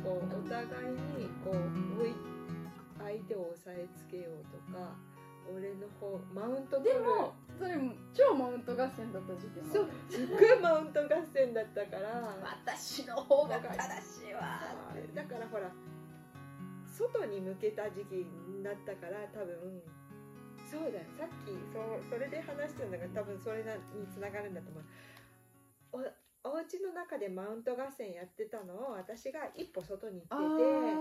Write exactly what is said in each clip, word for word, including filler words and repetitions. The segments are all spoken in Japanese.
こうお互いにこう追い相手を押さえつけようとか、俺の方マウント取る。 でもそれ超マウント合戦だった時期もそう、すっごいマウント合戦だったから私の方が正しいわってだからほら外に向けた時期になったから多分そうだよ、さっきそうそれで話してるんだから多分それにつながるんだと思う。おお家の中でマウント合戦やってたのを私が一歩外に行ってて、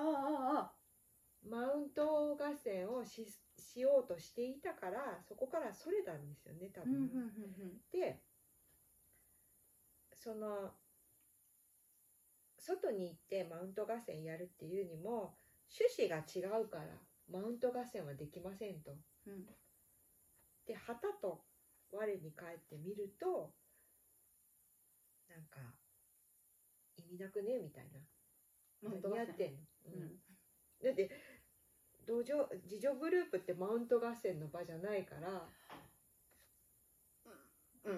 マウント合戦を し, しようとしていたからそこからそれたんですよね多分、 うんうんうんうん、 でその外に行ってマウント合戦やるっていうにも趣旨が違うからマウント合戦はできませんと、 うん、 で旗と我に返ってみるとなんか意味なくねみたいな、何やってんの、うんうん、だって同情自助グループってマウント合戦の場じゃないから、 うん、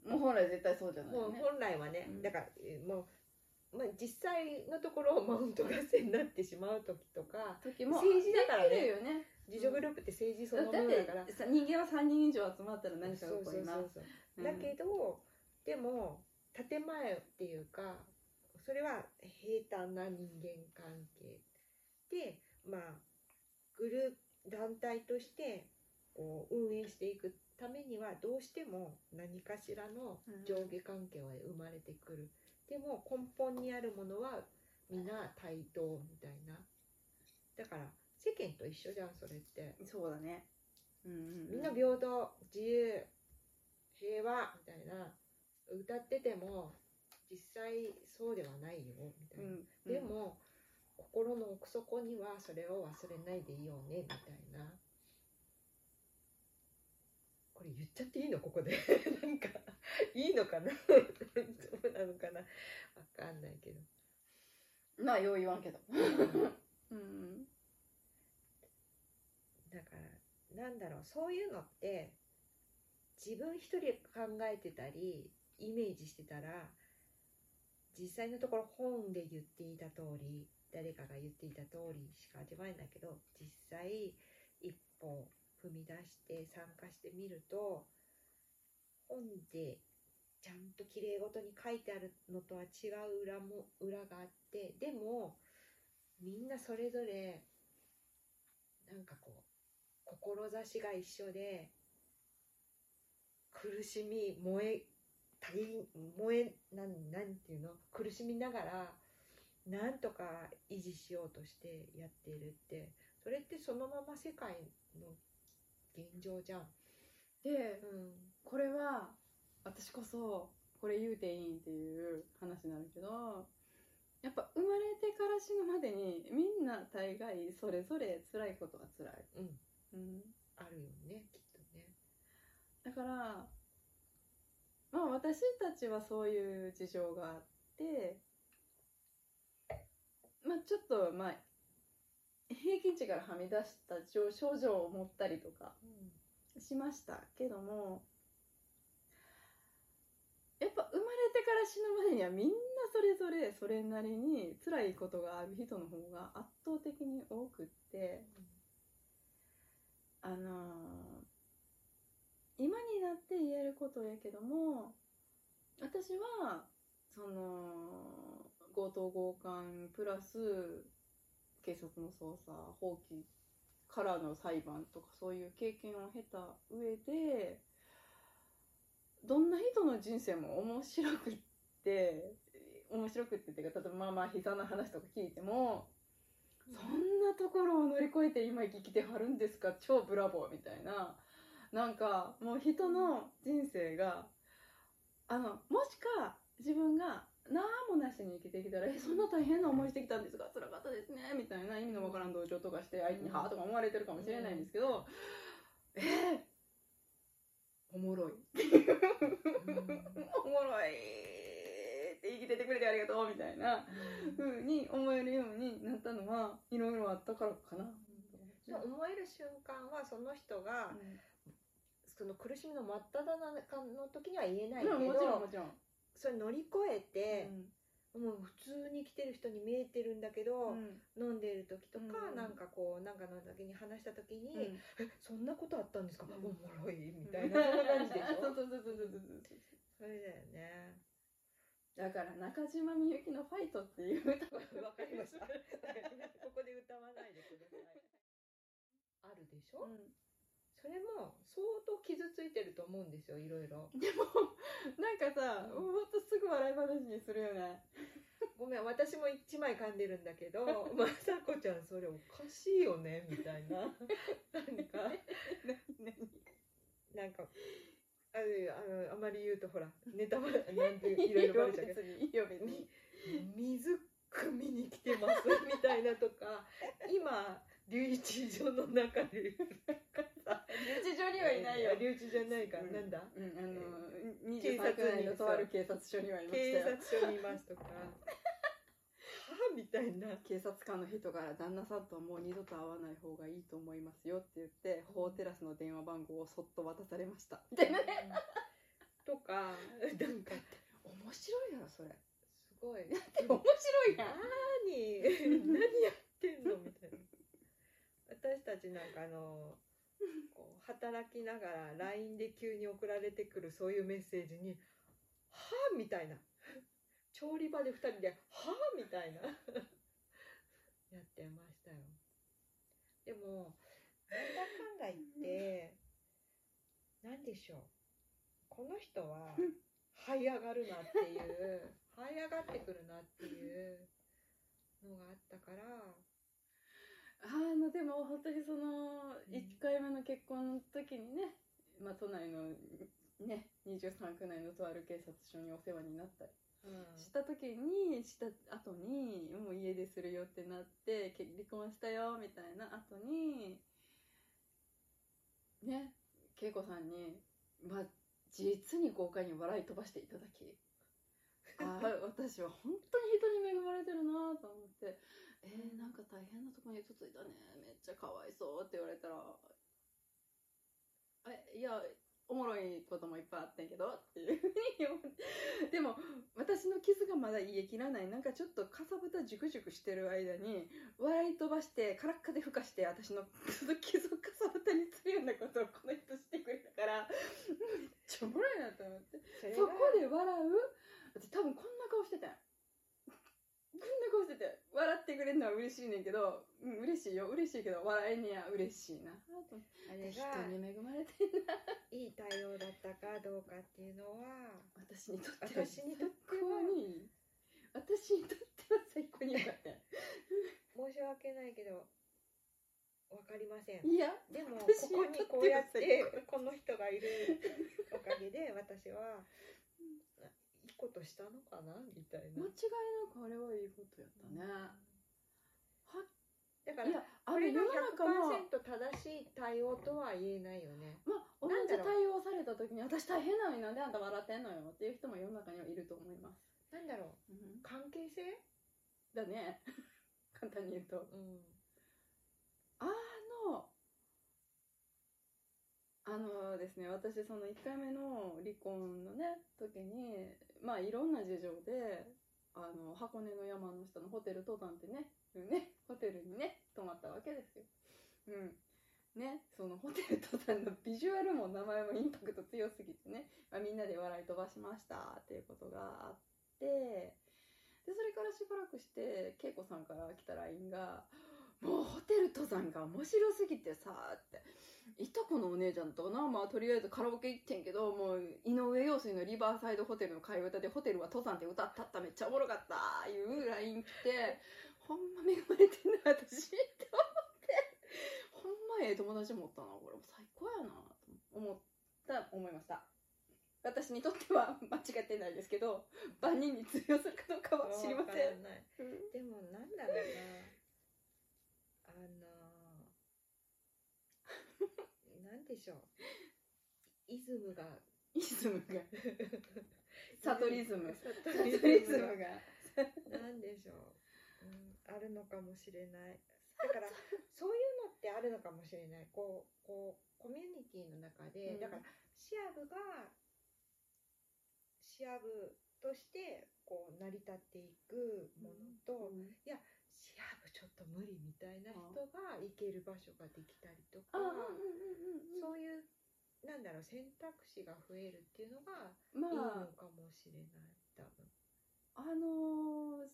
もう本来絶対そうじゃない、ね、 もう本来はね、 うん、 だからもう、まあ、実際のところマウント合戦になってしまう時とか時も政治だからね、 よね、 自助グループって政治そのものだから、 だって人間はさんにん以上集まったら何かが起こります。 そうそうそうそう、だけどでも建前っていうかそれは平坦な人間関係で、まあグループ団体としてこう運営していくためにはどうしても何かしらの上下関係は生まれてくる、うん、でも根本にあるものはみんな対等みたいな、だから世間と一緒じゃんそれって。 そうだね、うんうんうん、 みんな平等自由平和みたいな歌ってても実際そうではないよみたいな、うんうん、でも心の奥底にはそれを忘れないでいいよねみたいな。これ言っちゃっていいのここでなんかいいのかなどうなのかな、わかんないけど、 まあよう言わんけどうん、 だからなんだろう、そういうのって自分一人で考えてたりイメージしてたら実際のところ本で言っていた通り誰かが言っていた通りしか味わえないけど、実際一歩踏み出して参加してみると本でちゃんときれいごとに書いてあるのとは違う裏も裏があって、でもみんなそれぞれなんかこう志が一緒で苦しみ燃え燃えなんなんていうの苦しみながらなんとか維持しようとしてやっているって、それってそのまま世界の現状じゃん。 で、 うん、 これは私こそこれ言うていいんっていう話になるけど、やっぱ生まれてから死ぬまでにみんな大概それぞれ辛いことは辛い、 うんうん、 あるよねきっとね。 だからまあ私たちはそういう事情があって、まあちょっとまあ平均値からはみ出した症状を持ったりとかしましたけども、やっぱ生まれてから死ぬまでにはみんなそれぞれそれなりに辛いことがある人の方が圧倒的に多くって、うん、あのー、今になって言えることやけども、私はその強盗強姦プラス警察の捜査放棄からの裁判とかそういう経験を経た上で、どんな人の人生も面白くって面白くってっていうか、例えばまあまあ膝の話とか聞いても、うん、そんなところを乗り越えて今生きてはるんですか、超ブラボーみたいな、なんかもう人の人生があのもしか自分が何もなしに生きてきたら、えそんな大変な思いしてきたんですが辛かったですねみたいな意味のわからん同情とかして相手にはぁとか思われてるかもしれないんですけど、えー、おもろいおもろいって生きててくれてありがとうみたいな風に思えるようになったのはいろいろあったからかな、 うん、思える瞬間はその人が、うん、その苦しみの真っ只中の時には言えないけど、 もちろんもちろんそれ乗り越えて、うん、もう普通に生きてるる人に見えてるんだけど、 うん飲んでる時とか、 うんなんかこうなんかの時に話した時に、 うんえそんなことあったんですか、 うんおもろいみたいな、そんな感じでしょそうそうそうそうそうそうそれだよね。 だから中島みゆきの「ファイト」っていう歌がわかりました。ここで歌わないでください。あるでしょ、 うんそれも相当傷ついてると思うんですよ、いろいろ。 でもなんかさ、 うんほんとすぐ笑い話にするよね。 ごめん、私も一枚噛んでるんだけど、まさこちゃんそれおかしいよねみたいな。なんかなんかああのあまり言うとほらネタバレなんていろいろバレちゃうけど、 別にいいよ別に。 水汲みに来てますみたいなとか、今留置所の中でさ、 留置所にはいないよ。 留置じゃないか、 うんなんだ、 うん、あのにじゅうさんくらいのとある警察署にはいました警よ。 察署にいますとか、はあみたいな。 警察官の人から旦那さんとはもう二度と会わない方がいいと思いますよって言って法テラスの電話番号をそっと渡されましたみたいなね。 とか、なんか面白いやろそれ。 すごい。 面白いやん。 何何やってんのみたいな。私たちなんかあのこう働きながら ライン で急に送られてくるそういうメッセージに「はあ?」みたいな、調理場でふたりで「はあ?」みたいなやってましたよ。でもなんだかんだ言って何でしょう、この人は這い上がるなっていう這い上がってくるなっていうのがあったから。 あのでも本当にそのいっかいめの結婚の時にね、まあ、都内のねにじゅうさんく内のとある警察署にお世話になったりうんした時に、した後にもう家でするよってなって離婚したよみたいな後にね、恵子さんに、まあ、実に豪快に笑い飛ばしていただきあ私は本当に人に恵まれてるなと思ってえー、なんか大変なとこに嫁いだねめっちゃかわいそうって言われたらえいやおもろいこともいっぱいあってんけどっていうふうに思ってでも私の傷がまだ癒えきらないなんかちょっとかさぶたジュクジュクしてる間に笑い飛ばしてカラッカでふかして私の傷をかさぶたにするようなことをこの人してくれたからめっちゃおもろいなと思ってそこで笑う私多分こんな顔してたよこんな顔してて笑ってくれるのは嬉しいねんけど、うん、嬉しいよ嬉しいけど笑いには嬉しいなとあれ人がに恵まれてんないい対応だったかどうかっていうのは私にとっては私にとって最高はに私にとっては最高によかったよ申し訳ないけど分かりません。 いやでもこ私こにこうやっにとってはてこの人がいるおかげで私はいいことしたのかなみたいな。 間違いなくあれはいいことやったね、 うんはだからいやあこれがの世の中のひゃくパーセント正しい対応とは言えないよね。 まあ同じ対応された時に私大変なのになんであんた笑ってんのよっていう人も世の中にはいると思います、 なんだろう、 うん、 関係性、 だね簡単に言うとうんあのあのですね私そのいっかいめの離婚のね時にまあいろんな事情であの箱根の山の下のホテル登山ってねねホテルにね泊まったわけですよ。うんね、そのホテル登山のビジュアルも名前もインパクト強すぎてね、まあ、みんなで笑い飛ばしましたっていうことがあってでそれからしばらくして恵子さんから来た ライン がもうホテル登山が面白すぎてさっていとこのお姉ちゃんとな、まあ、とりあえずカラオケ行ってんけどもう井上陽水のリバーサイドホテルの替え歌でホテルは登山って歌ったっためっちゃおもろかったいう ライン 来てほんま恵まれてんな私って思ってほんまええ友達持ったなこれ最高やなと思った思いました。私にとっては間違ってないですけど万人に通用するかどうかは知りません。 わからない、うん、でもなんだろうなあのなんでしょうイズムがイズムがサトリズムササトリズムトリズムががなんでしょう、うん、あるのかもしれない。だからそういうのってあるのかもしれない。こうこうコミュニティの中で、 うん、 だからシアブがシアブとしてこう成り立っていくものと、 うんいやシア部ちょっと無理みたいな人が行ける場所ができたりとか、 あうんうんうんうんそういうなんだろう選択肢が増えるっていうのがまいいのあかもしれない多分。 あのー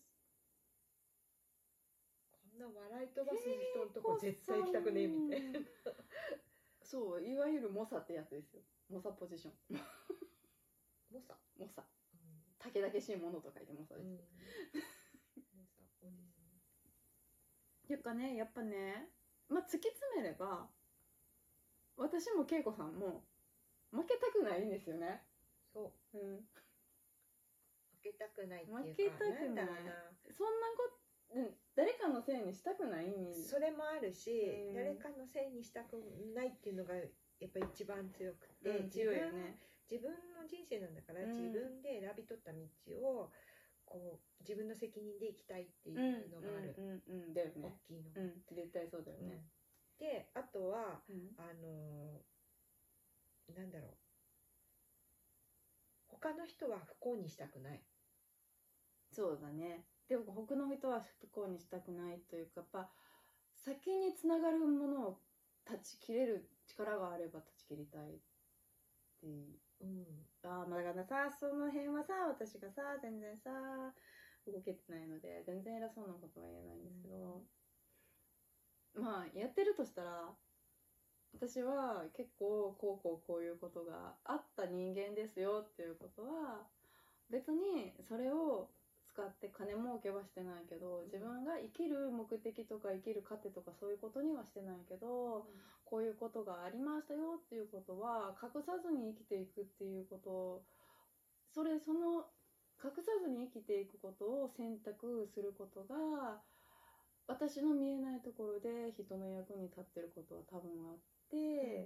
こんな笑い飛ばす人のとこ絶対行きたくねえみたいな。 そういわゆる猛者ってやつですよ。猛者ポジション。 猛者、 猛者。 うたけだけしいものと書いて猛者です。 んうん、猛者おじっていうかねやっぱね、まあ、突き詰めれば私も恵子さんも負けたくないんですよね。 そう、 うん、 負けたくないっていうか、 負けたくないんだろうそんなこと、誰かのせいにしたくないな、それもあるし、 うん誰かのせいにしたくないっていうのがやっぱり一番強くて、 うん、強いよね。 自分の人生なんだから、 うん自分で選び取った道をこう自分の責任で行きたいっていうのがある、 うんうんうん、だよ大ね。 きいのが、 うん、絶対そうだようんね。 であとはうんあのーなんだろう、他の人は不幸にしたくない。 そうだね。でも他の人は不幸にしたくないというか、やっぱ先につながるものを断ち切れる力があれば断ち切りたいっていう。 うんああ、まあだからさ、その辺はさ、私がさ、全然さ、動けてないので、全然偉そうなことは言えないんですけど、まあ、やってるとしたら、私は結構こうこうこういうことがあった人間ですよっていうことは、別にそれを使って金儲けはしてないけど、自分が生きる目的とか生きる糧とかそういうことにはしてないけど、こういうことがありましたよっていうことは隠さずに生きていくっていうことを、それその隠さずに生きていくことを選択することが私の見えないところで人の役に立ってることは多分あって、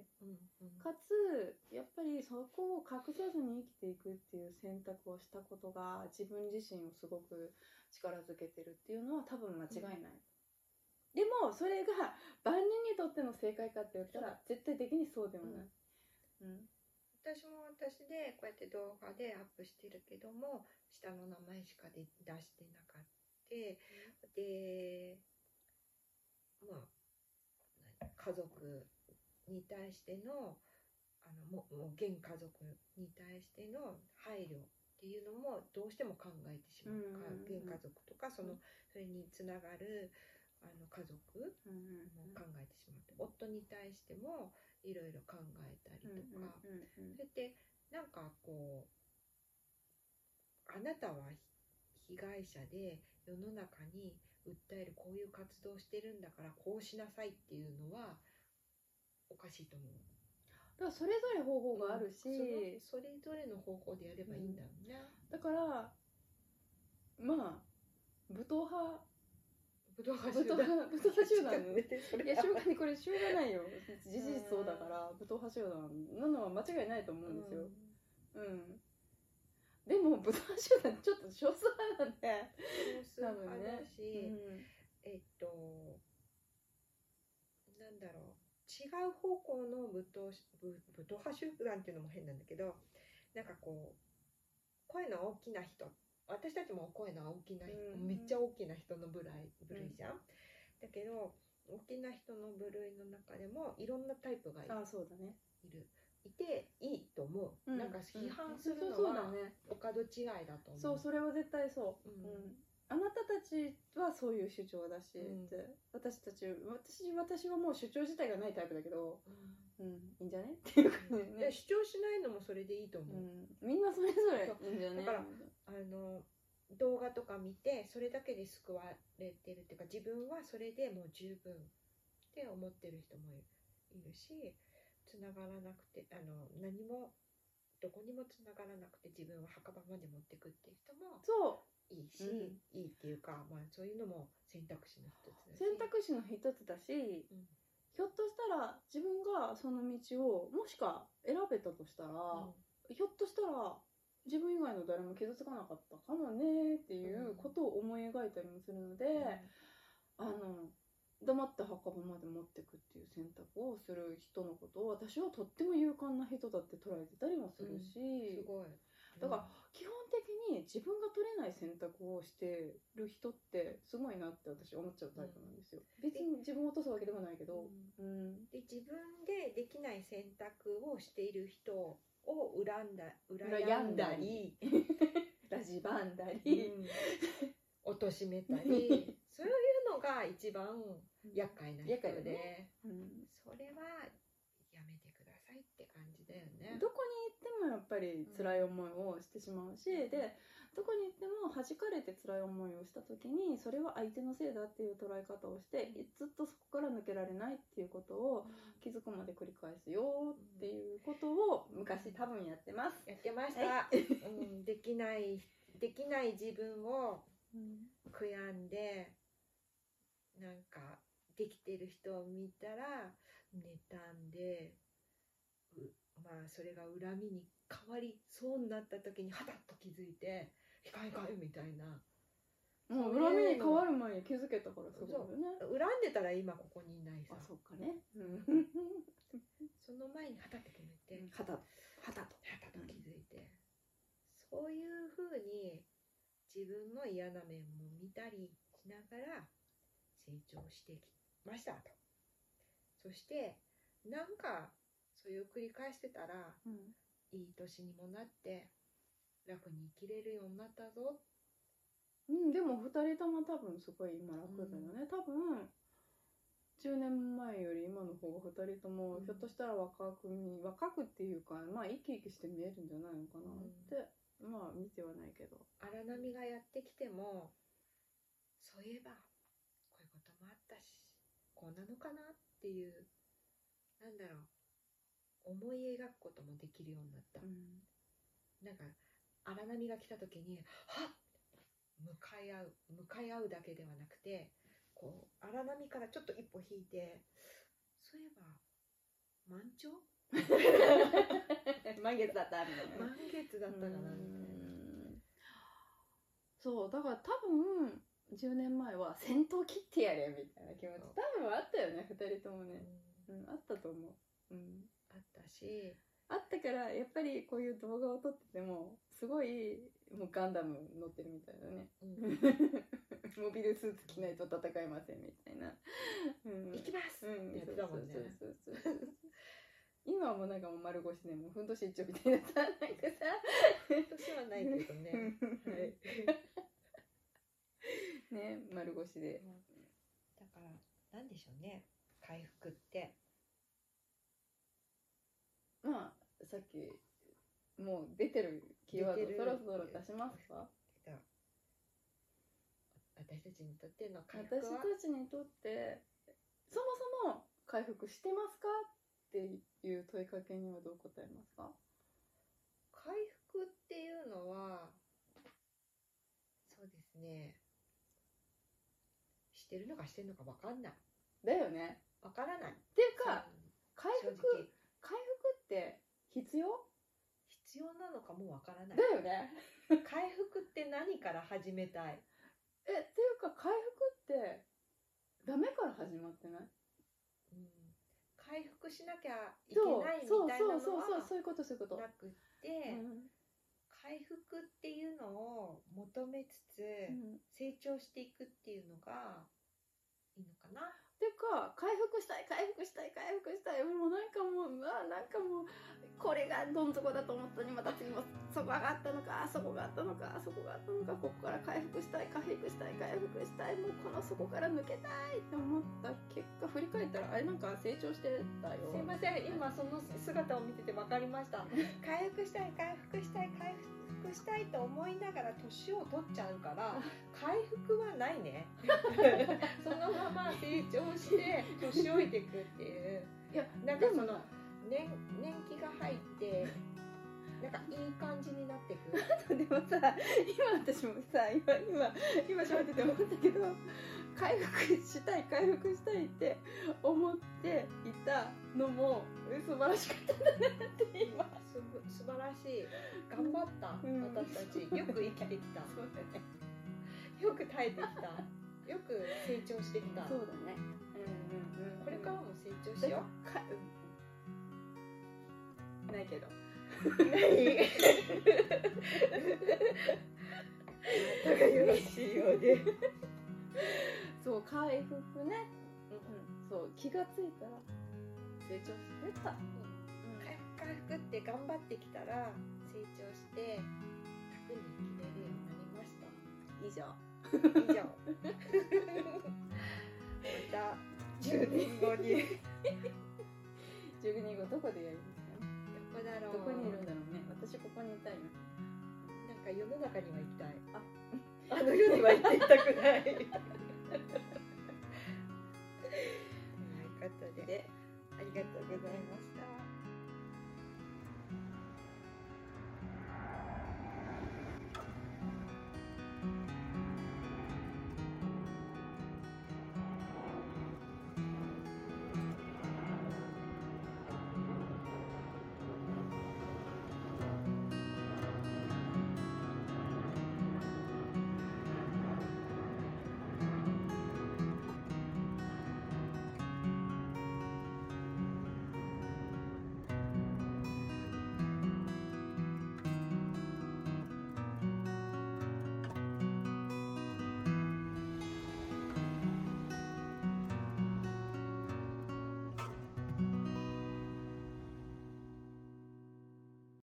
うんうんかつやっぱりそこを隠さずに生きていくっていう選択をしたことが自分自身をすごく力づけてるっていうのは多分間違いない、うん、でもそれが万人にとっての正解かって言ったら絶対的にそうではない、うんうん、 私も私でこうやって動画でアップしてるけども下の名前しかで出してなかった、うん、でまあ家族に対してのあのももう現家族に対しての配慮っていうのもどうしても考えてしまう、うんうんうん、現家族とかそのそれにつながるあの家族も考えてしまって、うんうんうん、夫に対してもいろいろ考えたりとか、うんうんうんうん、それってなんかこうあなたは被害者で世の中に訴えるこういう活動をしてるんだからこうしなさいっていうのはおかしいと思う。 だからそれぞれ方法があるし、 うん、そ, それぞれの方法でやればいいんだろうね、 うん、だからまあ武闘派武闘派集団武闘派集団いやしょうがないこれしょうがないよ事実そうだから武闘派集団なのは間違いないと思うんですよ、うん、うん、でも武闘派集団ちょっと少数派なんで少数派だし、ね、うん、えっとなんだろう違う方向の武闘武闘派集団っていうのも変なんだけど、なんかこう声の大きな人、私たちも声の大きな、うん、めっちゃ大きな人の部類部類じゃん、うん、だけど大きな人の部類の中でもいろんなタイプがいる。 あ、そうだね、 いるいていいと思う、うん、なんか批判するのはお門違いだと思う。 そう、それは絶対そう、うんうん、あなたたちはそういう主張だし、うん、って私たち 私, 私はもう主張自体がないタイプだけど、うん、うん、いいんじゃねっていう感じでね、 主張しないのもそれでいいと思う、うん、 みんなそれぞれいいんじゃね。 だからあの動画とか見てそれだけで救われてるっていうか、自分はそれでもう十分って思ってる人もいるし、つながらなくてあの何もどこにもつながらなくて自分は墓場まで持ってくっていう人もいいし、うん、いいっていうか、まあ、そういうのも選択肢の一つだし選択肢の一つだし、うん、ひょっとしたら自分がその道をもしか選べたとしたら、うん、ひょっとしたら自分以外の誰も傷つかなかったかもねっていうことを思い描いたりもするので、うん、あの黙って墓場まで持ってくっていう選択をする人のことを私はとっても勇敢な人だって捉えてたりもするし、 うん、すごいだから基本的に自分が取れない選択をしてる人ってすごいなって私思っちゃうタイプなんですよ、うん、別に自分を落とすわけでもないけど、 うんうん、 で自分でできない選択をしている人を恨んだ羨んだりラジバンだり、 うん、貶めたりそういうのが一番厄介な人で、 ねうん、 それはやめてくださいって感じだよね。 どこに行ってもやっぱり辛い思いをしてしまうし、うん、でどこに行っても弾かれて辛い思いをした時にそれは相手のせいだっていう捉え方をしてずっとそこから抜けられないっていうことを気づくまで繰り返すよっていうことを昔多分やってます。 やってました、はいうん、できないできない自分を悔やんで、なんかできてる人を見たら妬んで、まあそれが恨みに変わりそうになった時にはたっと気づいて「控えかえ」みたいな、 もう恨みに変わる前に気づけたからすごいよね。 恨んでたら今ここにいないさ。 あ、そっかね、うん、 その前にはたって決めて、 はたはたとはたと気づいて、うん、そういう風に自分の嫌な面も見たりしながら成長してきましたと。そしてなんかそれを繰り返してたら、うん、いい年にもなって楽に生きれるようになったぞ。 うん、でもふたりとも多分すごい今楽だよね、うん、多分じゅうねんまえより今の方がふたりともひょっとしたら若く見若くっていうか、まあ生き生きして見えるんじゃないのかなって、うん、まあ見てはないけど、 荒波がやってきてもそういえばこういうこともあったしこんなのかなっていう、なんだろう、思い描くこともできるようになった、うん、なんか荒波が来た時にはっ向かい合う向かい合うだけではなくて、こう荒波からちょっと一歩引いて、そういえば満潮満月だったみたいな、 満月だったかなみたいな。 そうだから多分じゅうねんまえは先頭切ってやれみたいな気持ち多分あったよね、ふたりともね、うんうん、あったと思う、うん、 あったし、 あったからやっぱりこういう動画を撮っててもすごいもうガンダム乗ってるみたいだね、うん、モビルスーツ着ないと戦えませんみたいな、うん、 行きます、うん、やってたもんね。そうそうそうそう今はもうなんかもう丸腰でもうふんどし一丁みたいなさ、なんかさふんどしはないけどねはいね、丸腰で、うん、 だからなんでしょうね、回復って。 まあさっきもう出てるキーワードそろそろ出しますか。 私たちにとっての回復は、 私たちにとってそもそも回復してますかっていう問いかけにはどう答えますか。 回復っていうのはそうですね、してるのかしてるのか分かんない。 だよね。 分からない。 っていうか、回復、回復って必要？ 必要なのかも分からない。 だよね。 回復って何から始めたい？ え、っていうか回復ってダメから始まってない？うん、 回復しなきゃいけないみたいなのはそうそうそうそうそういうことそういうことなくって、うん、回復っていうのを求めつつ、うん、成長していくっていうのがいいのかな。 っていうか回復したい回復したい回復したい、もうなんかもうあなんかもうこれがどん底だと思ったのにまた次もそこがあったのか、あそこがあったのか、あそこがあったのか、ここから回復したい回復したい回復したい、もうこの底から抜けたいって思った結果振り返ったらあれなんか成長してたよ。 すいません、今その姿を見てて分かりました回復したい回復したい回復したいと思いながら年を取っちゃうから回復はないねそのまま成長して年老いていくっていう。いやなんかその年, 年季が入ってなんかいい感じになってくでもさ今私もさ今今今喋ってて思ったけど回復したい回復したいって思っていたのも素晴らしかったんだなって今す素晴らしい、頑張った、うん、私たちよく生きてきたそうだね、 よく耐えてきた、よく成長してきた。 そうだね、うんうんうん、 これからも成長しよう。 ないけど何あなたがよろしいようでそう回復ね、うん、そう気がついたら成長してた、うん、 回復って頑張ってきたら成長して楽に生きれるようになりました。 以上以上またじゅうねんごにじゅうねんごどこでやるんですかね。 どこだろう。 どこにいるんだろうね。私ここにいたいな。 なんか世の中には行きたい。あ、あの世には行っていたくないということで、ありがとうございます。